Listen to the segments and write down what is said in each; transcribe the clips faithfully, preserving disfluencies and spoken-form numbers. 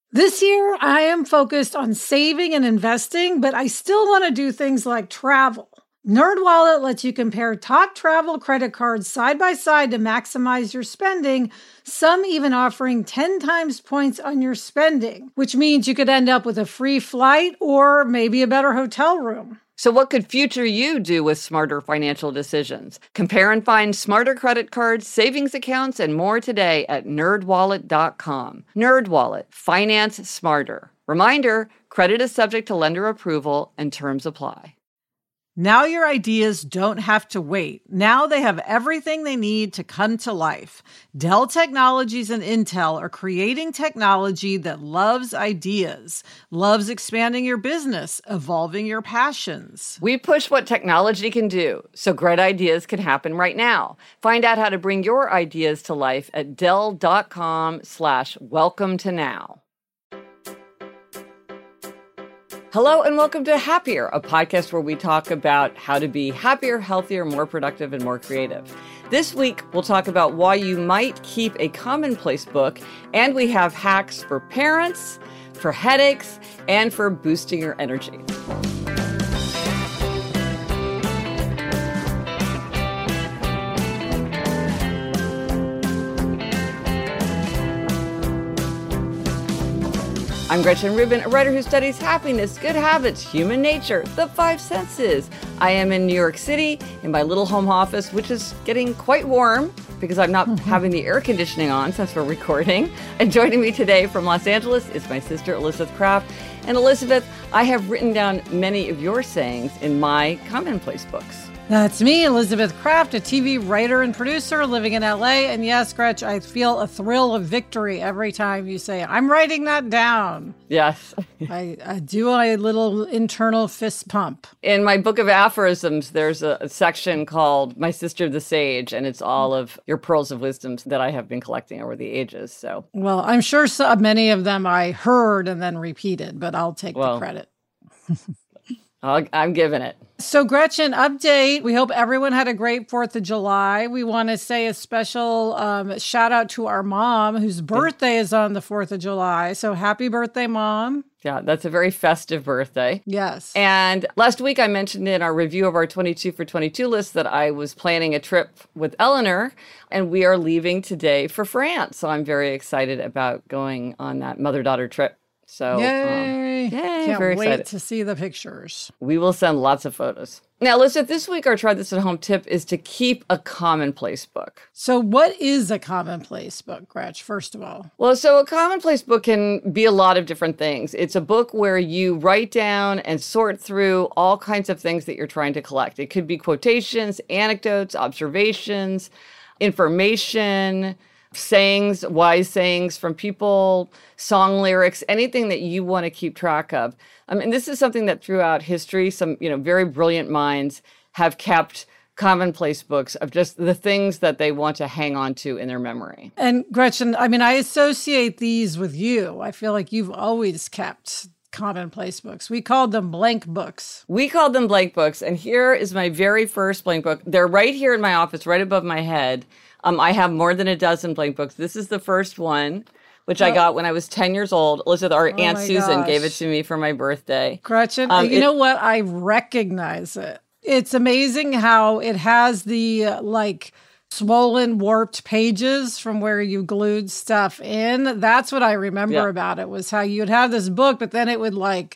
This year, I am focused on saving and investing, but I still want to do things like travel. NerdWallet lets you compare top travel credit cards side by side to maximize your spending, some even offering ten times points on your spending, which means you could end up with a free flight or maybe a better hotel room. So what could future you do with smarter financial decisions? Compare and find smarter credit cards, savings accounts, and more today at nerd wallet dot com. NerdWallet, finance smarter. Reminder, credit is subject to lender approval and terms apply. Now your ideas don't have to wait. Now they have everything they need to come to life. Dell Technologies and Intel are creating technology that loves ideas, loves expanding your business, evolving your passions. We push what technology can do, so great ideas can happen right now. Find out how to bring your ideas to life at dell.com slash welcome to now. Hello and welcome to Happier, a podcast where we talk about how to be happier, healthier, more productive, and more creative. This week, we'll talk about why you might keep a commonplace book, and we have hacks for parents, for headaches, and for boosting your energy. I'm Gretchen Rubin, a writer who studies happiness, good habits, human nature, the five senses. I am in New York City in my little home office, which is getting quite warm because I'm not mm-hmm. having the air conditioning on since we're recording. And joining me today from Los Angeles is my sister, Elizabeth Craft. And Elizabeth, I have written down many of your sayings in my commonplace books. That's me, Elizabeth Craft, a T V writer and producer living in L A. And yes, Gretch, I feel a thrill of victory every time you say, I'm writing that down. Yes. I, I do a little internal fist pump. In my book of aphorisms, there's a, a section called My Sister the Sage, and it's all of your pearls of wisdom that I have been collecting over the ages. So, well, I'm sure so, many of them I heard and then repeated, but I'll take well, the credit. I'll, I'm giving it. So Gretchen, update. We hope everyone had a great fourth of July. We want to say a special um, shout out to our mom, whose birthday is on the fourth of July. So happy birthday, Mom. Yeah, that's a very festive birthday. Yes. And last week I mentioned in our review of our twenty-two for twenty-two list that I was planning a trip with Eleanor, and we are leaving today for France. So I'm very excited about going on that mother-daughter trip. So, yay! Um, yay! Can't very wait excited to see the pictures. We will send lots of photos. Now, Elizabeth, this week our Try This at Home tip is to keep a commonplace book. So what is a commonplace book, Gretch, first of all? Well, so a commonplace book can be a lot of different things. It's a book where you write down and sort through all kinds of things that you're trying to collect. It could be quotations, anecdotes, observations, information, sayings, wise sayings from people, song lyrics, anything that you want to keep track of. I mean, this is something that throughout history, some, you know, very brilliant minds have kept commonplace books of just the things that they want to hang on to in their memory. And Gretchen, I mean, I associate these with you. I feel like you've always kept commonplace books. We called them blank books. We called them blank books. And here is my very first blank book. They're right here in my office, right above my head. Um, I have more than a dozen blank books. This is the first one, which oh. I got when I was ten years old. Elizabeth, our oh Aunt Susan gosh. gave it to me for my birthday. Gretchen, um, you it, know what? I recognize it. It's amazing how it has the, uh, like, swollen, warped pages from where you glued stuff in. That's what I remember yeah. about it, was how you'd have this book, but then it would, like,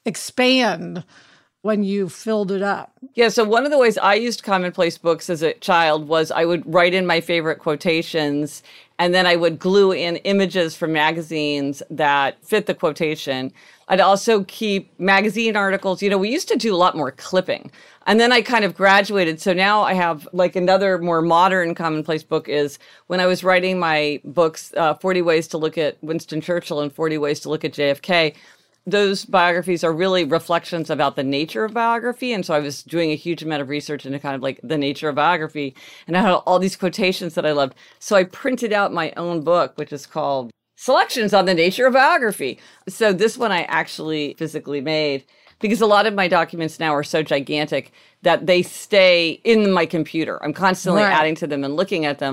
expand when you filled it up. Yeah, so one of the ways I used commonplace books as a child was I would write in my favorite quotations, and then I would glue in images from magazines that fit the quotation. I'd also keep magazine articles. You know, we used to do a lot more clipping. And then I kind of graduated. So now I have like another more modern commonplace book is when I was writing my books, uh, forty Ways to Look at Winston Churchill and forty Ways to Look at J F K. Those biographies are really reflections about the nature of biography. And so I was doing a huge amount of research into kind of like the nature of biography. And I had all these quotations that I loved. So I printed out my own book, which is called Selections on the Nature of Biography. So this one I actually physically made because a lot of my documents now are so gigantic that they stay in my computer. I'm constantly right. adding to them and looking at them.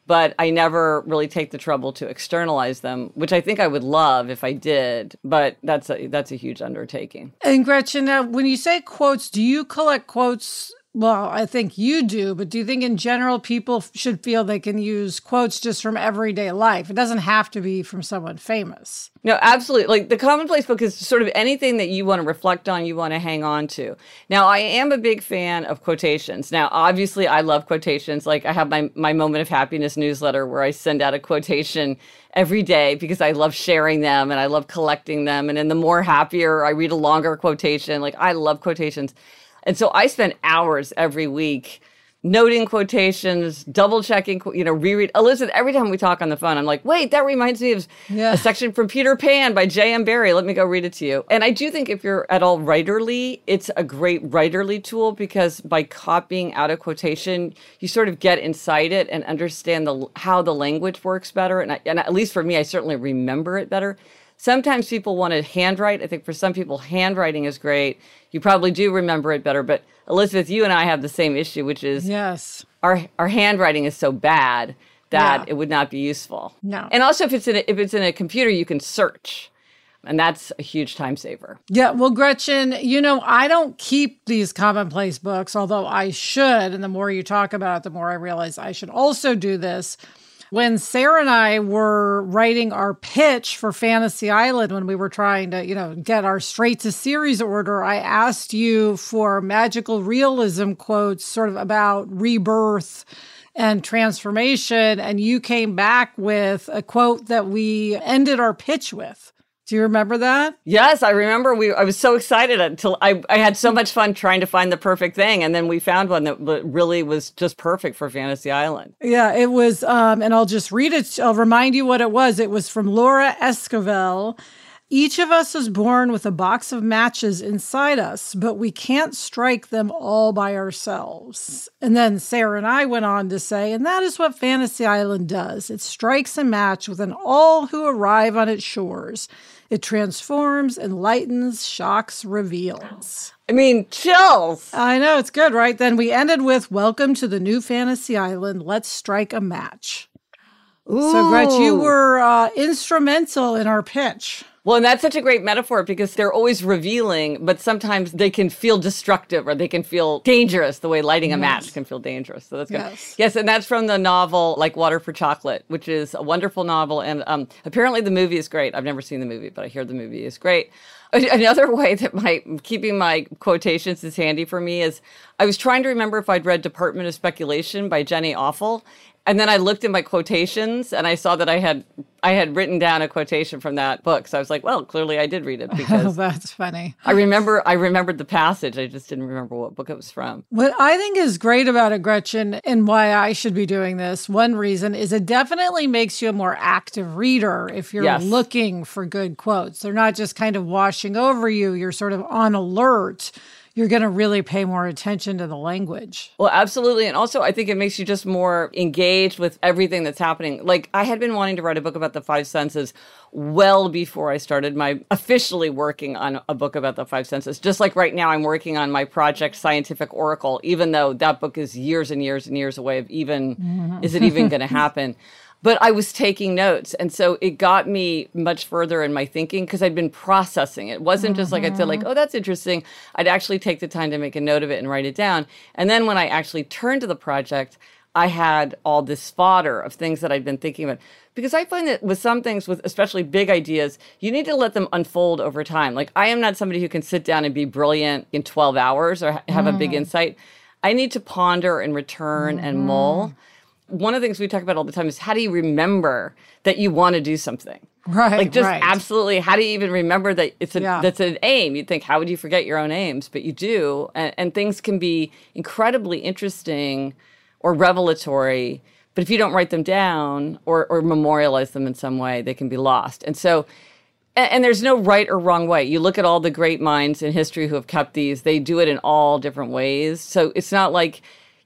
but I never really take the trouble to externalize them, which I think I would love if I did, but that's a, that's a huge undertaking. And Gretchen, now, when you say quotes, do you collect quotes? Well, I think you do, but do you think in general people should feel they can use quotes just from everyday life? It doesn't have to be from someone famous. No, absolutely. Like the Commonplace book is sort of anything that you want to reflect on, you want to hang on to. Now, I am a big fan of quotations. Now, obviously, I love quotations. Like I have my, my Moment of Happiness newsletter where I send out a quotation every day because I love sharing them and I love collecting them. And then the more happier, I read a longer quotation. Like I love quotations. And so I spend hours every week noting quotations, double checking, you know, reread. Elizabeth, every time we talk on the phone, I'm like, wait, that reminds me of yeah. a section from Peter Pan by J M Barrie. Let me go read it to you. And I do think if you're at all writerly, it's a great writerly tool because by copying out a quotation, you sort of get inside it and understand the how the language works better. And, I, and at least for me, I certainly remember it better. Sometimes people want to handwrite. I think for some people, handwriting is great. You probably do remember it better. But Elizabeth, you and I have the same issue, which is yes, our our handwriting is so bad that yeah. it would not be useful. No. And also, if it's in a, if it's in a computer, you can search, and that's a huge time saver. Yeah. Well, Gretchen, you know, I don't keep these Commonplace books, although I should. And the more you talk about it, the more I realize I should also do this. When Sarah and I were writing our pitch for Fantasy Island, when we were trying to, you know, get our straight to series order, I asked you for magical realism quotes sort of about rebirth and transformation. And you came back with a quote that we ended our pitch with. Do you remember that? Yes, I remember. We. I was so excited until I, I had so much fun trying to find the perfect thing. And then we found one that really was just perfect for Fantasy Island. Yeah, it was. Um, and I'll just read it. I'll remind you what it was. It was from Laura Esquivel. Each of us is born with a box of matches inside us, but we can't strike them all by ourselves. And then Sarah and I went on to say, and that is what Fantasy Island does. It strikes a match within all who arrive on its shores. It transforms, enlightens, shocks, reveals. I mean, chills. I know, it's good, right? Then we ended with, welcome to the new Fantasy Island. Let's strike a match. Ooh. So, Gretch, you were uh, instrumental in our pitch. Well, and that's such a great metaphor because they're always revealing, but sometimes they can feel destructive or they can feel dangerous the way lighting a yes. match can feel dangerous. So that's good. Yes. yes, and that's from the novel Like Water for Chocolate, which is a wonderful novel. And um, apparently the movie is great. I've never seen the movie, but I hear the movie is great. Another way that my keeping my quotations is handy for me is I was trying to remember if I'd read Department of Speculation by Jenny Offel. And then I looked at my quotations and I saw that I had I had written down a quotation from that book. So I was like, well, clearly I did read it because oh, that's funny. I remember I remembered the passage. I just didn't remember what book it was from. What I think is great about it, Gretchen, and why I should be doing this, one reason is it definitely makes you a more active reader if you're yes. looking for good quotes. They're not just kind of washing over you. You're sort of on alert. You're going to really pay more attention to the language. Well, absolutely. And also, I think it makes you just more engaged with everything that's happening. Like, I had been wanting to write a book about the five senses well before I started my officially working on a book about the five senses. Just like right now, I'm working on my project Scientific Oracle, even though that book is years and years and years away of even, mm-hmm. is it even going to happen? But I was taking notes. And so it got me much further in my thinking because I'd been processing it. It wasn't mm-hmm. just like I said, like, oh, that's interesting. I'd actually take the time to make a note of it and write it down. And then when I actually turned to the project, I had all this fodder of things that I'd been thinking about. Because I find that with some things, with especially big ideas, you need to let them unfold over time. Like, I am not somebody who can sit down and be brilliant in twelve hours or ha- have mm. a big insight. I need to ponder and return mm-hmm. and mull. One of the things we talk about all the time is how do you remember that you want to do something? Right, Like just right. absolutely, how do you even remember that it's a, yeah. that's an aim? You'd think, how would you forget your own aims? But you do. And, and things can be incredibly interesting or revelatory. But if you don't write them down or, or memorialize them in some way, they can be lost. And so, and, and there's no right or wrong way. You look at all the great minds in history who have kept these. They do it in all different ways. So it's not like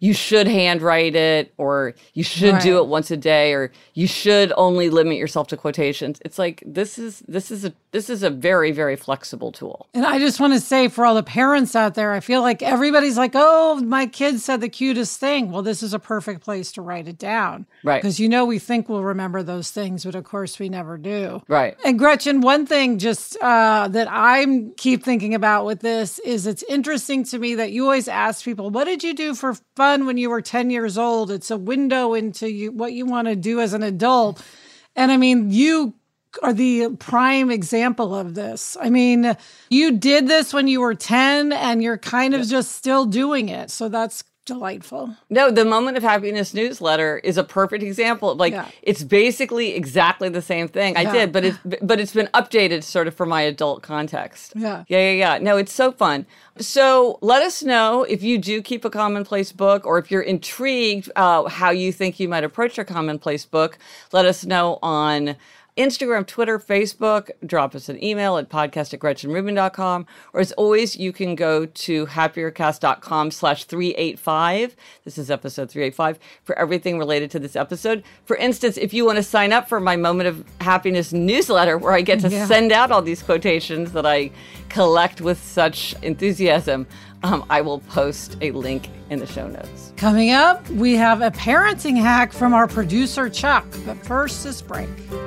you should handwrite it, or you should Right. do it once a day, or you should only limit yourself to quotations. It's like, this is this is a this is a very, very flexible tool. And I just want to say for all the parents out there, I feel like everybody's like, oh, my kid said the cutest thing. Well, this is a perfect place to write it down. Right. Because you know we think we'll remember those things, but of course we never do. Right. And Gretchen, one thing just uh, that I keep thinking about with this is it's interesting to me that you always ask people, what did you do for fun when you were ten years old? It's a window into you, what you want to do as an adult. And I mean, you are the prime example of this. I mean, you did this when you were ten and you're kind of yeah. just still doing it. So that's delightful. No, the Moment of Happiness newsletter is a perfect example. Like yeah. it's basically exactly the same thing I yeah. did, but it's but it's been updated sort of for my adult context. Yeah. Yeah, yeah, yeah. No, it's so fun. So let us know if you do keep a commonplace book, or if you're intrigued uh, how you think you might approach your commonplace book. Let us know on Instagram, Twitter, Facebook. Drop us an email at podcast at gretchen rubin dot com. Or as always, you can go to happiercast.com slash 385. This is episode three eighty-five for everything related to this episode. For instance, if you want to sign up for my Moment of Happiness newsletter, where I get to yeah. send out all these quotations that I collect with such enthusiasm, um, I will post a link in the show notes. Coming up, we have a parenting hack from our producer, Chuck. But first, this break.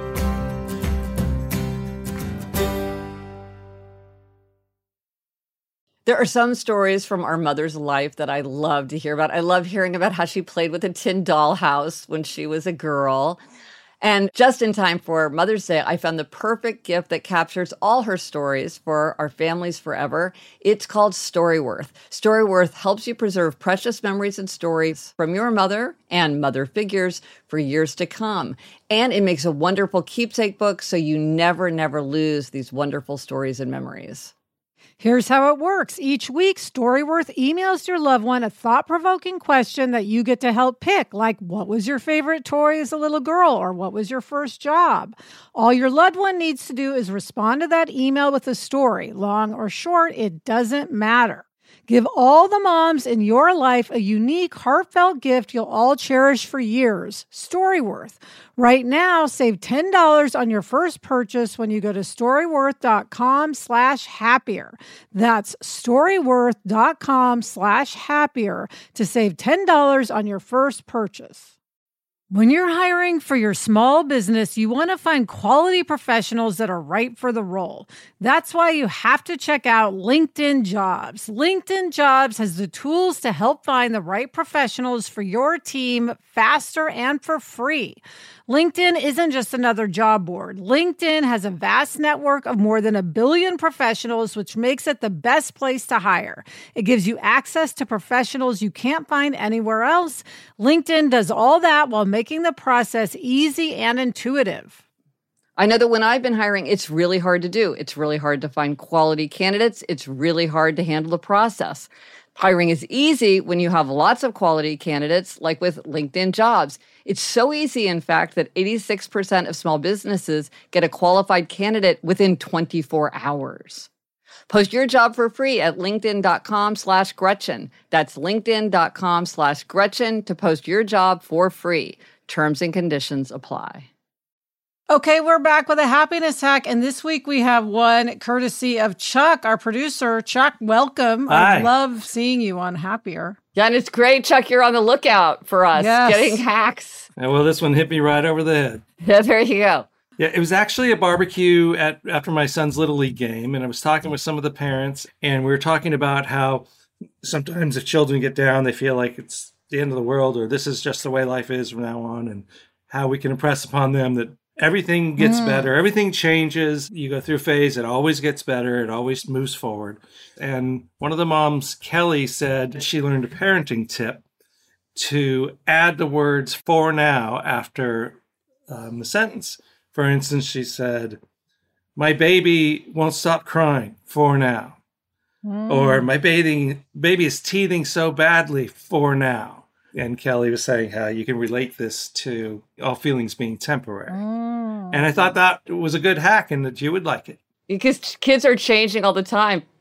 There are some stories from our mother's life that I love to hear about. I love hearing about how she played with a tin dollhouse when she was a girl. And just in time for Mother's Day, I found the perfect gift that captures all her stories for our families forever. It's called Storyworth. Storyworth helps you preserve precious memories and stories from your mother and mother figures for years to come. And it makes a wonderful keepsake book so you never, never lose these wonderful stories and memories. Here's how it works. Each week, Storyworth emails your loved one a thought-provoking question that you get to help pick, like what was your favorite toy as a little girl, or what was your first job? All your loved one needs to do is respond to that email with a story. Long or short, it doesn't matter. Give all the moms in your life a unique, heartfelt gift you'll all cherish for years. Storyworth. Right now, save ten dollars on your first purchase when you go to storyworth.com slash happier. That's storyworth.com slash happier to save ten dollars on your first purchase. When you're hiring for your small business, you want to find quality professionals that are right for the role. That's why you have to check out LinkedIn Jobs. LinkedIn Jobs has the tools to help find the right professionals for your team faster and for free. LinkedIn isn't just another job board. LinkedIn has a vast network of more than a billion professionals, which makes it the best place to hire. It gives you access to professionals you can't find anywhere else. LinkedIn does all that while making the process easy and intuitive. I know that when I've been hiring, it's really hard to do. It's really hard to find quality candidates. It's really hard to handle the process. Hiring is easy when you have lots of quality candidates, like with LinkedIn Jobs. It's so easy, in fact, that eighty-six percent of small businesses get a qualified candidate within twenty-four hours. Post your job for free at linkedin.com slash Gretchen. That's linkedin.com slash Gretchen to post your job for free. Terms and conditions apply. Okay, we're back with a happiness hack, and this week we have one courtesy of Chuck, our producer. Chuck, welcome. Hi. I love seeing you on Happier. Yeah, and it's great, Chuck, you're on the lookout for us, yes. getting hacks. Yeah, well, this one hit me right over the head. Yeah, there you go. Yeah, it was actually a barbecue at after my son's Little League game, and I was talking with some of the parents, and we were talking about how sometimes if children get down, they feel like it's the end of the world, or this is just the way life is from now on, and how we can impress upon them that everything gets mm. better. Everything changes. You go through a phase. It always gets better. It always moves forward. And one of the moms, Kelly, said she learned a parenting tip to add the words "for now" after um, the sentence. For instance, she said, "My baby won't stop crying for now." Mm. Or, "My baby, baby is teething so badly for now." And Kelly was saying how you can relate this to all feelings being temporary. Mm. And I thought that was a good hack and that you would like it. Because kids are changing all the time.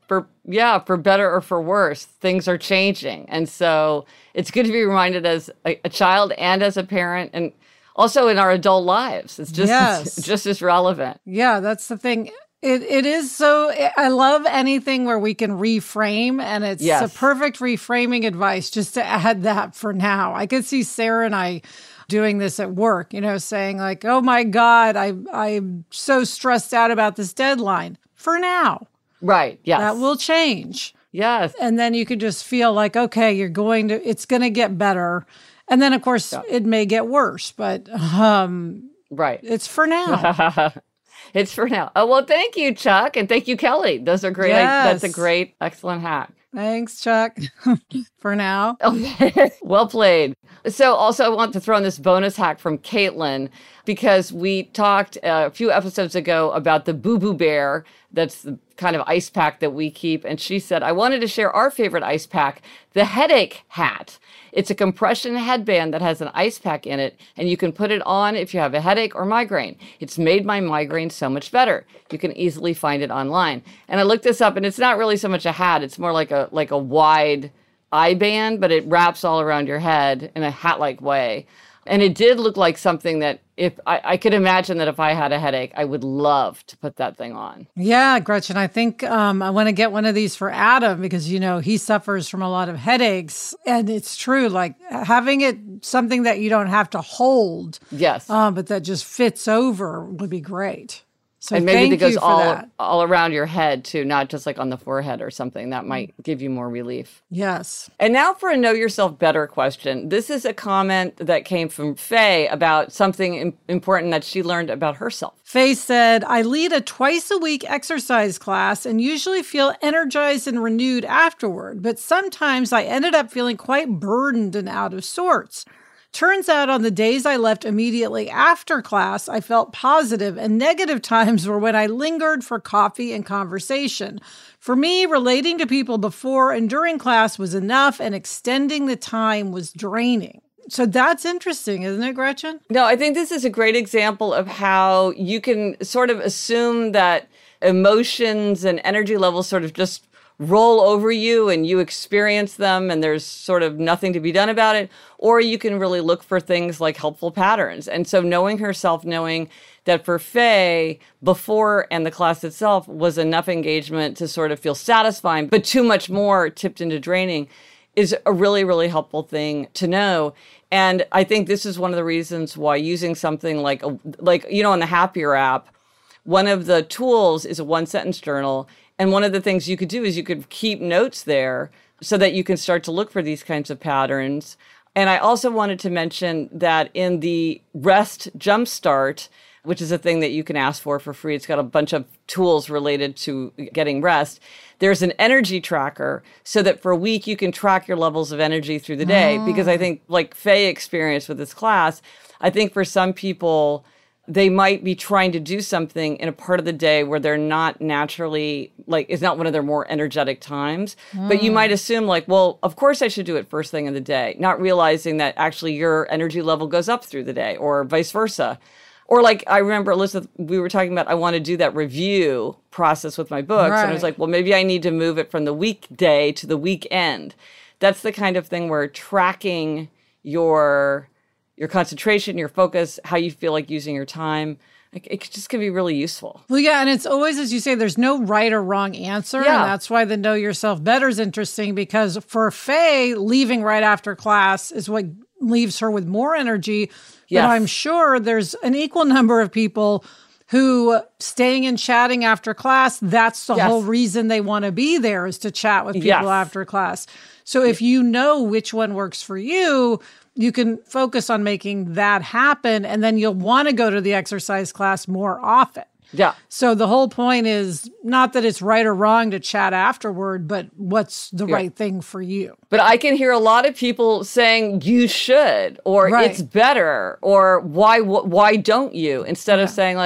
for, yeah, for better or for worse, things are changing. And so it's good to be reminded as a, a child and as a parent, and also in our adult lives. It's just, Yes. it's just as relevant. Yeah, that's the thing. It It is so, I love anything where we can reframe, and it's Yes. a perfect reframing advice just to add that for now. I could see Sarah and I doing this at work, you know, saying like, oh my God, I, I'm so stressed out about this deadline. For now, Right. Yes. that will change. Yes. And then you could just feel like, okay, you're going to, it's going to get better. And then, of course, Yeah. it may get worse, but um, Right. it's for now. It's for now. Oh, well, thank you, Chuck. And thank you, Kelly. Those are great. Yes. That's a great, excellent hack. Thanks, Chuck, for now. Okay. Well played. So also I want to throw in this bonus hack from Caitlin, because we talked a few episodes ago about the Boo Boo Bear. That's the kind of ice pack that we keep. And she said, I wanted to share our favorite ice pack, the headache hat. It's a compression headband that has an ice pack in it, and you can put it on if you have a headache or migraine. It's made my migraine so much better. You can easily find it online. And I looked this up, and it's not really so much a hat. It's more like a like a wide eye band, but it wraps all around your head in a hat-like way. And it did look like something that if I, I could imagine that if I had a headache, I would love to put that thing on. Yeah, Gretchen, I think um, I want to get one of these for Adam because, you know, he suffers from a lot of headaches. And it's true, like having it something that you don't have to hold, Yes. uh, but that just fits over would be great. So and maybe thank that goes you for all that. all around your head too, not just like on the forehead or something. That might give you more relief. Yes. And now for a Know Yourself Better question. This is a comment that came from Faye about something im- important that she learned about herself. Faye said, I lead a twice a week exercise class and usually feel energized and renewed afterward, but sometimes I ended up feeling quite burdened and out of sorts. Turns out on the days I left immediately after class, I felt positive, and negative times were when I lingered for coffee and conversation. For me, relating to people before and during class was enough, and extending the time was draining. So that's interesting, isn't it, Gretchen? No, I think this is a great example of how you can sort of assume that emotions and energy levels sort of just roll over you and you experience them and there's sort of nothing to be done about it. Or you can really look for things like helpful patterns. And so knowing herself, knowing that for Faye, before and the class itself was enough engagement to sort of feel satisfying, but too much more tipped into draining is a really, really helpful thing to know. And I think this is one of the reasons why using something like, a, like you know, on the Happier app, one of the tools is a one-sentence journal. And one of the things you could do is you could keep notes there so that you can start to look for these kinds of patterns. And I also wanted to mention that in the Rest Jumpstart, which is a thing that you can ask for for free, it's got a bunch of tools related to getting rest. There's an energy tracker so that for a week you can track your levels of energy through the day. Oh. Because I think, like Faye experienced with this class, I think for some people, they might be trying to do something in a part of the day where they're not naturally, like, it's not one of their more energetic times. Mm. But you might assume, like, well, of course I should do it first thing in the day, not realizing that actually your energy level goes up through the day or vice versa. Or like, I remember, Elizabeth, we were talking about, I want to do that review process with my books. Right. And I was like, well, maybe I need to move it from the weekday to the weekend. That's the kind of thing where tracking your your concentration, your focus, how you feel like using your time, it, it just can be really useful. Well, yeah, and it's always, as you say, there's no right or wrong answer. Yeah. And that's why the Know Yourself Better is interesting, because for Faye, leaving right after class is what leaves her with more energy. Yes. But I'm sure there's an equal number of people who staying and chatting after class, that's the yes. whole reason they want to be there, is to chat with people yes. after class. So if you know which one works for you, you can focus on making that happen, and then you'll want to go to the exercise class more often. Yeah. So the whole point is not that it's right or wrong to chat afterward, but what's the yeah. right thing for you. But I can hear a lot of people saying you should, or right. it's better, or why why don't you, instead yeah. of saying like,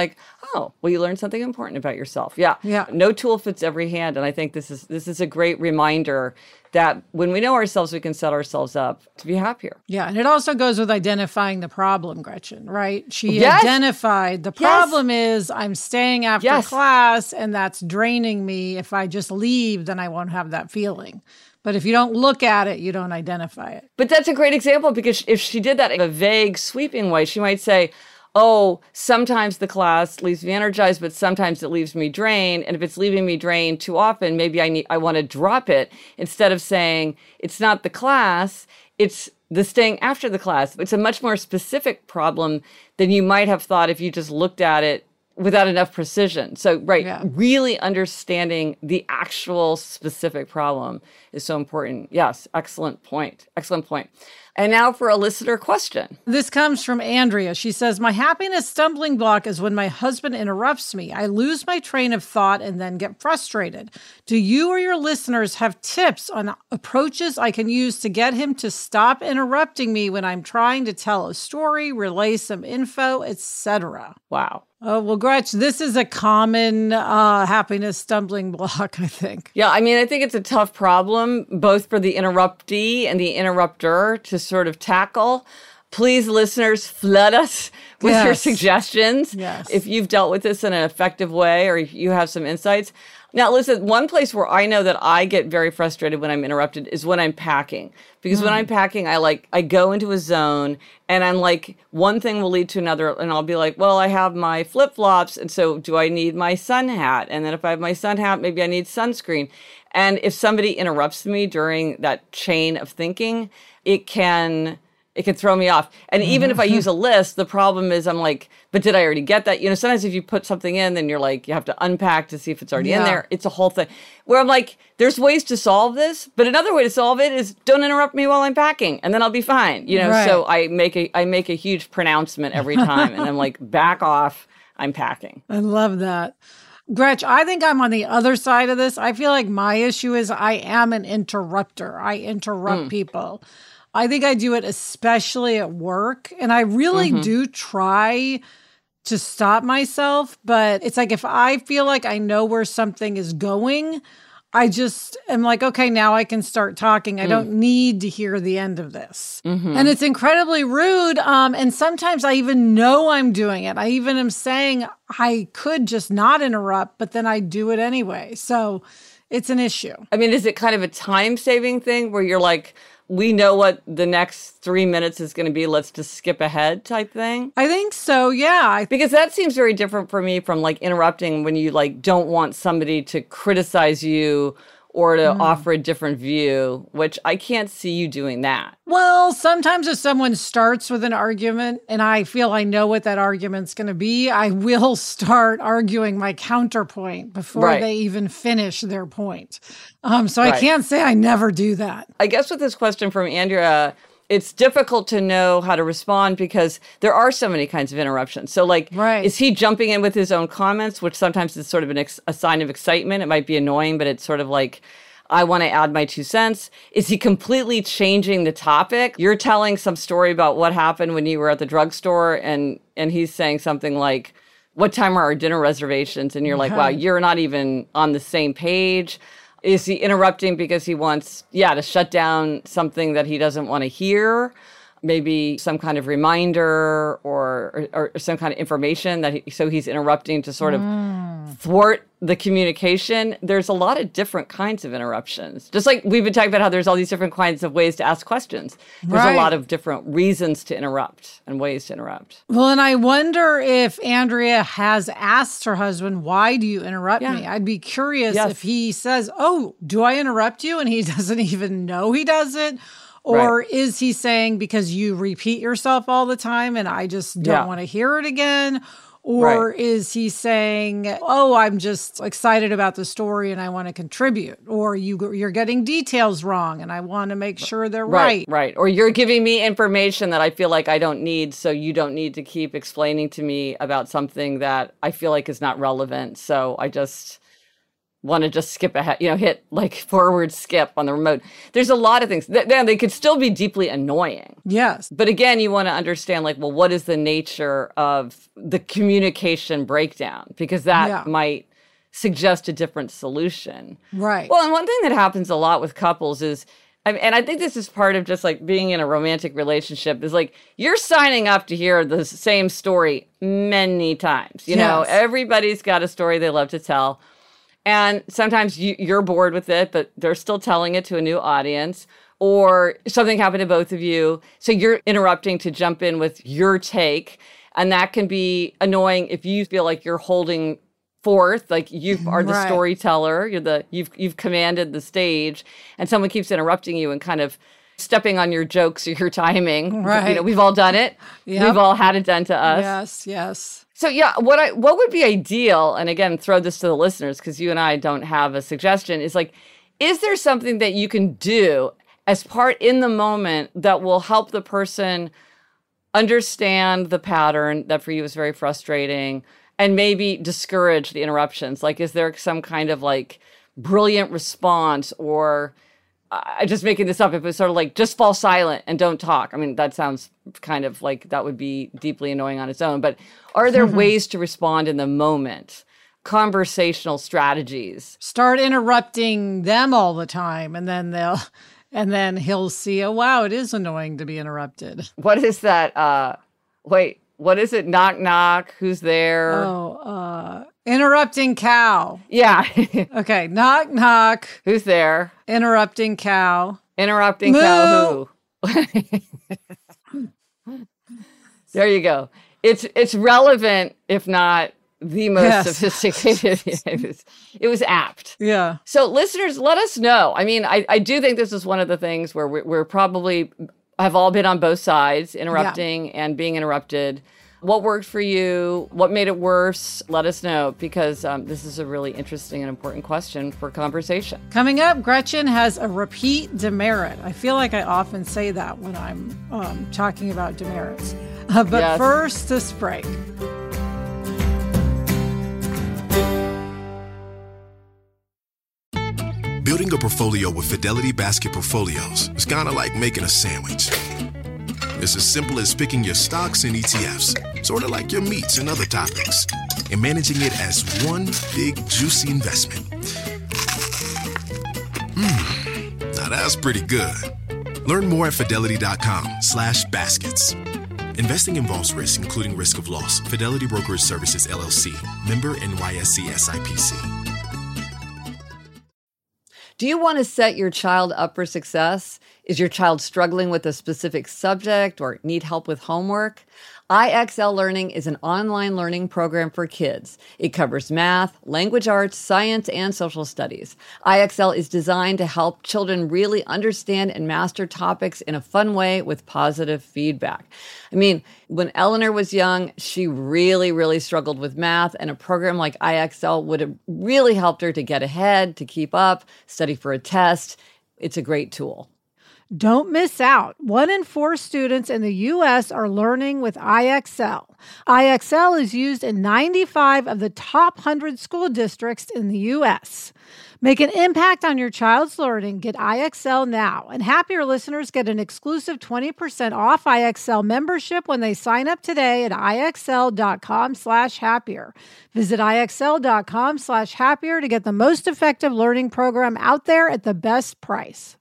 oh, well, you learned something important about yourself. Yeah. Yeah. No tool fits every hand. And I think this is this is a great reminder that when we know ourselves, we can set ourselves up to be happier. Yeah. And it also goes with identifying the problem, Gretchen, right? She Yes. identified the problem is I'm staying after Yes. class and that's draining me. If I just leave, then I won't have that feeling. But if you don't look at it, you don't identify it. But that's a great example, because if she did that in a vague, sweeping way, she might say, oh, sometimes the class leaves me energized, but sometimes it leaves me drained. And if it's leaving me drained too often, maybe I need, I want to drop it, instead of saying it's not the class, it's the staying after the class. It's a much more specific problem than you might have thought if you just looked at it without enough precision. So, right, Yeah. really understanding the actual specific problem is so important. Yes, excellent point. Excellent point. And now for a listener question. This comes from Andrea. She says, my happiness stumbling block is when my husband interrupts me. I lose my train of thought and then get frustrated. Do you or your listeners have tips on approaches I can use to get him to stop interrupting me when I'm trying to tell a story, relay some info, et cetera? Wow. Oh, well, Gretch, this is a common uh, happiness stumbling block, I think. Yeah, I mean, I think it's a tough problem, both for the interruptee and the interrupter to sort of tackle. Please, listeners, flood us with Yes. your suggestions. Yes. If you've dealt with this in an effective way, or if you have some insights. Now, listen, one place where I know that I get very frustrated when I'm interrupted is when I'm packing. Because mm. when I'm packing, I like, I go into a zone and I'm like, one thing will lead to another. And I'll be like, well, I have my flip-flops. And so do I need my sun hat? And then if I have my sun hat, maybe I need sunscreen. And if somebody interrupts me during that chain of thinking, it can... it can throw me off. And even if I use a list, the problem is I'm like, but did I already get that? You know, sometimes if you put something in, then you're like, you have to unpack to see if it's already Yeah. in there. It's a whole thing where I'm like, there's ways to solve this, but another way to solve it is don't interrupt me while I'm packing, and then I'll be fine. You know, Right. so I make a I make a huge pronouncement every time, and I'm like, back off, I'm packing. I love that. Gretch, I think I'm on the other side of this. I feel like my issue is I am an interrupter. I interrupt Mm. people. I think I do it especially at work. And I really Mm-hmm. do try to stop myself. But it's like if I feel like I know where something is going, I just am like, okay, now I can start talking. I Mm. don't need to hear the end of this. Mm-hmm. And it's incredibly rude. Um, and sometimes I even know I'm doing it. I even am saying I could just not interrupt, but then I do it anyway. So it's an issue. I mean, is it kind of a time-saving thing where you're like, we know what the next three minutes is going to be, let's just skip ahead type thing? I think so, yeah. I Because that seems very different for me from like interrupting when you like don't want somebody to criticize you or to offer a different view, which I can't see you doing that. Well, sometimes if someone starts with an argument and I feel I know what that argument's going to be, I will start arguing my counterpoint before Right. they even finish their point. Um, so I Right. can't say I never do that. I guess with this question from Andrea, it's difficult to know how to respond because there are so many kinds of interruptions. So like, Right. is he jumping in with his own comments, which sometimes is sort of an ex- a sign of excitement? It might be annoying, but it's sort of like, I want to add my two cents. Is he completely changing the topic? You're telling some story about what happened when you were at the drugstore, and and he's saying something like, what time are our dinner reservations? And you're like, wow, Right. you're not even on the same page. Is he interrupting because he wants, yeah, to shut down something that he doesn't want to hear? Maybe some kind of reminder or, or, or some kind of information that he, so he's interrupting to sort of thwart the communication. There's a lot of different kinds of interruptions. Just like we've been talking about how there's all these different kinds of ways to ask questions. There's Right. a lot of different reasons to interrupt and ways to interrupt. Well, and I wonder if Andrea has asked her husband, why do you interrupt Yeah. me? I'd be curious Yes. if he says, oh, do I interrupt you? And he doesn't even know he does it. Or Right. is he saying because you repeat yourself all the time and I just don't Yeah. want to hear it again? Or Right. is he saying, oh, I'm just excited about the story and I want to contribute? Or you, you're getting details wrong and I want to make sure they're right. Right, right. Or you're giving me information that I feel like I don't need, so you don't need to keep explaining to me about something that I feel like is not relevant. So I just, want to just skip ahead, you know, hit like forward skip on the remote. There's a lot of things. Th- they could still be deeply annoying. Yes. But again, you want to understand like, well, what is the nature of the communication breakdown? Because that Yeah. might suggest a different solution. Right. Well, and one thing that happens a lot with couples is, I mean, and I think this is part of just like being in a romantic relationship, is like you're signing up to hear the same story many times. You know, Yes. everybody's got a story they love to tell. And sometimes you, you're bored with it, but they're still telling it to a new audience, or something happened to both of you. So you're interrupting to jump in with your take. And that can be annoying if you feel like you're holding forth, like you are the Right. storyteller, you're the you've you've commanded the stage, and someone keeps interrupting you and kind of stepping on your jokes or your timing. Right. You know, we've all done it. Yep. We've all had it done to us. Yes, yes. So yeah, what I what would be ideal, and again, throw this to the listeners because you and I don't have a suggestion, is like, is there something that you can do as part in the moment that will help the person understand the pattern that for you is very frustrating and maybe discourage the interruptions? Like, is there some kind of like brilliant response, or I just making this up, if it's sort of like just fall silent and don't talk? I mean, that sounds kind of like that would be deeply annoying on its own, but are there ways to respond in the moment? Conversational strategies. Start interrupting them all the time, and then they'll, and then he'll see, oh, wow, it is annoying to be interrupted. What is that? Uh, wait, what is it? Knock, knock. Who's there? Oh, uh, interrupting cow. Yeah. Okay, knock, knock. Who's there? Interrupting cow. Interrupting Moo. cow who? There you go. It's it's relevant, if not the most Yes. sophisticated. it, was, it was apt. Yeah. So listeners, let us know. I mean, I, I do think this is one of the things where we're, we're probably have all been on both sides, interrupting yeah. and being interrupted. What worked for you? What made it worse? Let us know, because um, this is a really interesting and important question for conversation. Coming up, Gretchen has a repeat demerit. I feel like I often say that when I'm um, talking about demerits. Uh, but Yes. first, this break. Building a portfolio with Fidelity Basket Portfolios is kind of like making a sandwich. It's as simple as picking your stocks and E T Fs, sort of like your meats and other toppings, and managing it as one big, juicy investment. Mmm, now that's pretty good. Learn more at fidelity.com slash baskets. Investing involves risk, including risk of loss. Fidelity Brokerage Services, L L C. Member N Y S E S I P C. Do you want to set your child up for success? Is your child struggling with a specific subject or need help with homework? I X L Learning is an online learning program for kids. It covers math, language arts, science, and social studies. I X L is designed to help children really understand and master topics in a fun way with positive feedback. I mean, when Eleanor was young, she really, really struggled with math, and a program like I X L would have really helped her to get ahead, to keep up, study for a test. It's a great tool. Don't miss out. One in four students in the U S are learning with I X L. I X L is used in ninety-five of the top one hundred school districts in the U S. Make an impact on your child's learning. Get I X L now. And Happier listeners get an exclusive twenty percent off I X L membership when they sign up today at IXL.com slash happier. Visit IXL.com slash happier to get the most effective learning program out there at the best price.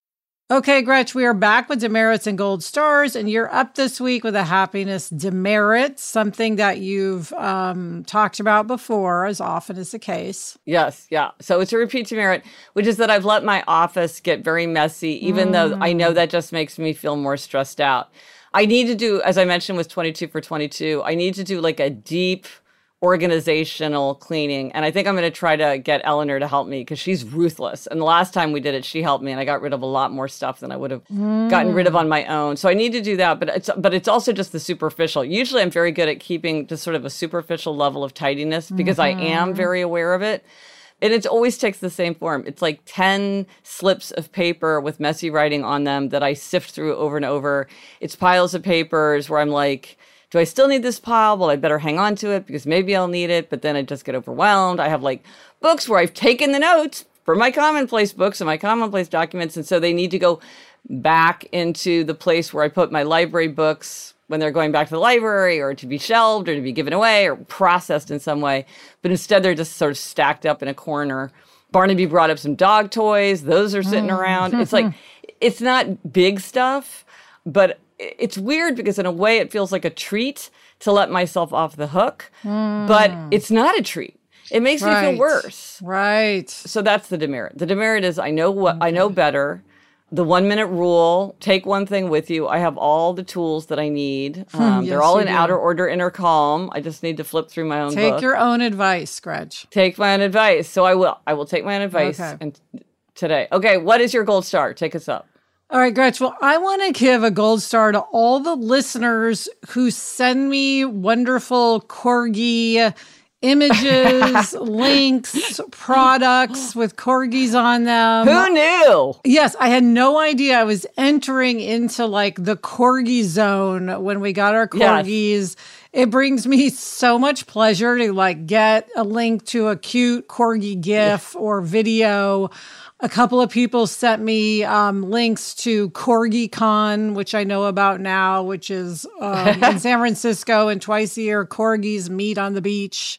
Okay, Gretch, we are back with demerits and gold stars, and you're up this week with a happiness demerit, something that you've um, talked about before, as often is the case. Yes, yeah. So it's a repeat demerit, which is that I've let my office get very messy, even mm. though I know that just makes me feel more stressed out. I need to do, as I mentioned with twenty-two for twenty-two, I need to do like a deep organizational cleaning. And I think I'm going to try to get Eleanor to help me because she's ruthless. And the last time we did it, she helped me and I got rid of a lot more stuff than I would have mm. gotten rid of on my own. So I need to do that. But it's but it's also just the superficial. Usually I'm very good at keeping just sort of a superficial level of tidiness because mm-hmm. I am very aware of it. And it always takes the same form. It's like ten slips of paper with messy writing on them that I sift through over and over. It's piles of papers where I'm like, do I still need this pile? Well, I better hang on to it because maybe I'll need it, but then I just get overwhelmed. I have like books where I've taken the notes for my commonplace books and my commonplace documents. And so they need to go back into the place where I put my library books when they're going back to the library, or to be shelved or to be given away or processed in some way. But instead, they're just sort of stacked up in a corner. Barnaby brought up some dog toys. Those are sitting mm. around. It's like, it's not big stuff, but it's weird because in a way it feels like a treat to let myself off the hook, mm. but it's not a treat. It makes right. me feel worse. Right. So that's the demerit. The demerit is I know what okay. I know better. The one minute rule, take one thing with you. I have all the tools that I need. Um, yes, they're all in do. outer order, inner calm. I just need to flip through my own take book. Take your own advice, Gretch. Take my own advice. So I will. I will take my own advice okay. and today. Okay, what is your gold star? Take us up. All right, Gretch. Well, I want to give a gold star to all the listeners who send me wonderful corgi images, links, products with corgis on them. Who knew? Yes, I had no idea I was entering into like the corgi zone when we got our corgis. Yes. It brings me so much pleasure to like get a link to a cute corgi GIF yeah. or video. A couple of people sent me um, links to CorgiCon, which I know about now, which is um, in San Francisco, and twice a year, corgis meet on the beach.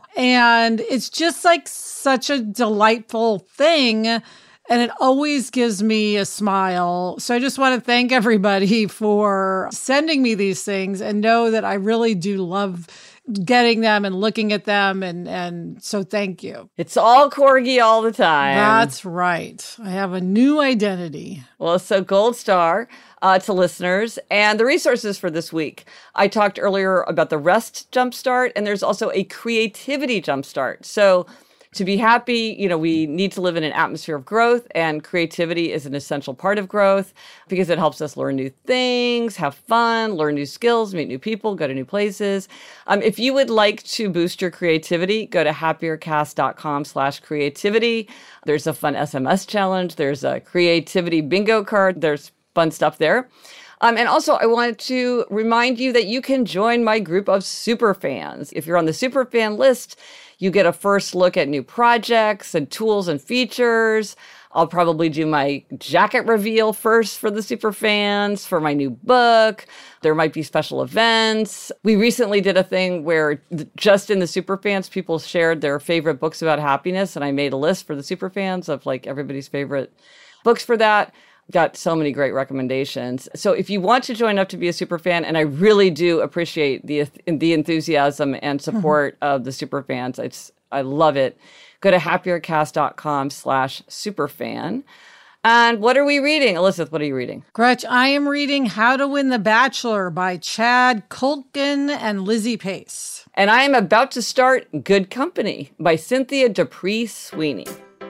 And it's just like such a delightful thing. And it always gives me a smile. So I just want to thank everybody for sending me these things and know that I really do love getting them and looking at them. And, and so thank you. It's all corgi all the time. That's right. I have a new identity. Well, so gold star uh, to listeners and the resources for this week. I talked earlier about the rest jumpstart, and there's also a creativity jumpstart. So to be happy, you know, we need to live in an atmosphere of growth, and creativity is an essential part of growth because it helps us learn new things, have fun, learn new skills, meet new people, go to new places. Um, if you would like to boost your creativity, go to happiercast.com slash creativity. There's a fun S M S challenge. There's a creativity bingo card. There's fun stuff there. Um, and also, I wanted to remind you that you can join my group of super fans. If you're on the super fan list, you get a first look at new projects and tools and features. I'll probably do my jacket reveal first for the super fans, for my new book. There might be special events. We recently did a thing where just in the super fans, people shared their favorite books about happiness. And I made a list for the super fans of like everybody's favorite books for that. Got so many great recommendations. So if you want to join up to be a super fan, and I really do appreciate the the enthusiasm and support mm-hmm. of the super fans, it's, I love it. Go to happiercast.com slash superfan. And what are we reading? Elizabeth, what are you reading? Gretch, I am reading How to Win the Bachelor by Chad Kultgen and Lizzie Pace. And I am about to start Good Company by Cynthia Dupree Sweeney.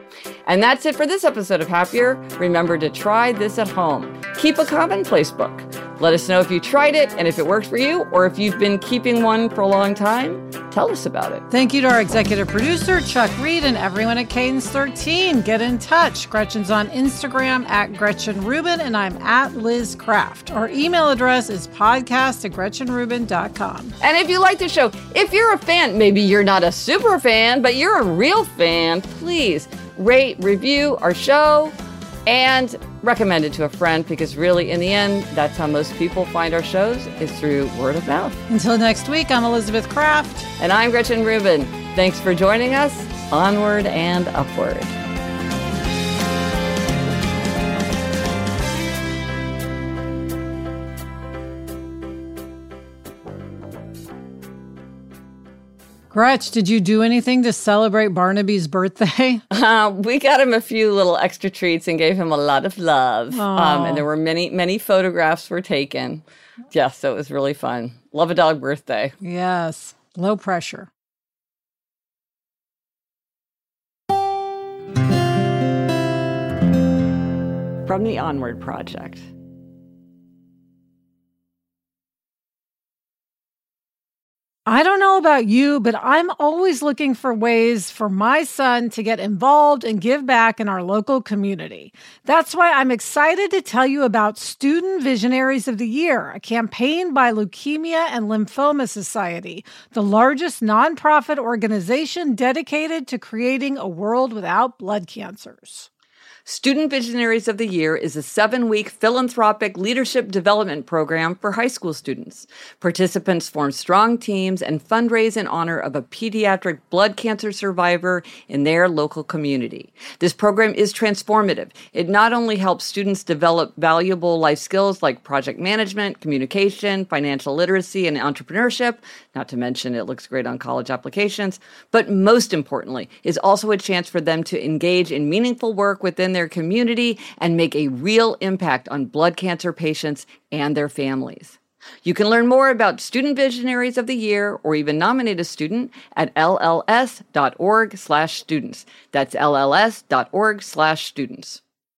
And that's it for this episode of Happier. Remember to try this at home. Keep a commonplace book. Let us know if you tried it and if it worked for you, or if you've been keeping one for a long time. Tell us about it. Thank you to our executive producer, Chuck Reed, and everyone at Cadence thirteen. Get in touch. Gretchen's on Instagram at Gretchen Rubin, and I'm at Liz Craft. Our email address is podcast at gretchen rubin dot com. And if you like the show, if you're a fan, maybe you're not a super fan, but you're a real fan, please rate, review our show, and recommend it to a friend, because really, in the end, that's how most people find our shows, is through word of mouth. Until next week, I'm Elizabeth Craft. And I'm Gretchen Rubin. Thanks for joining us. Onward and upward. Gretch, did you do anything to celebrate Barnaby's birthday? Uh, we got him a few little extra treats and gave him a lot of love. Um, and there were many, many photographs were taken. Yes, so it was really fun. Love a dog birthday. Yes, low pressure. From the Onward Project. I don't know about you, but I'm always looking for ways for my son to get involved and give back in our local community. That's why I'm excited to tell you about Student Visionaries of the Year, a campaign by Leukemia and Lymphoma Society, the largest nonprofit organization dedicated to creating a world without blood cancers. Student Visionaries of the Year is a seven-week philanthropic leadership development program for high school students. Participants form strong teams and fundraise in honor of a pediatric blood cancer survivor in their local community. This program is transformative. It not only helps students develop valuable life skills like project management, communication, financial literacy, and entrepreneurship, not to mention it looks great on college applications, but most importantly, is also a chance for them to engage in meaningful work within their community and make a real impact on blood cancer patients and their families. You can learn more about Student Visionaries of the Year or even nominate a student at L L S dot org slash students. That's L L S dot org slash students.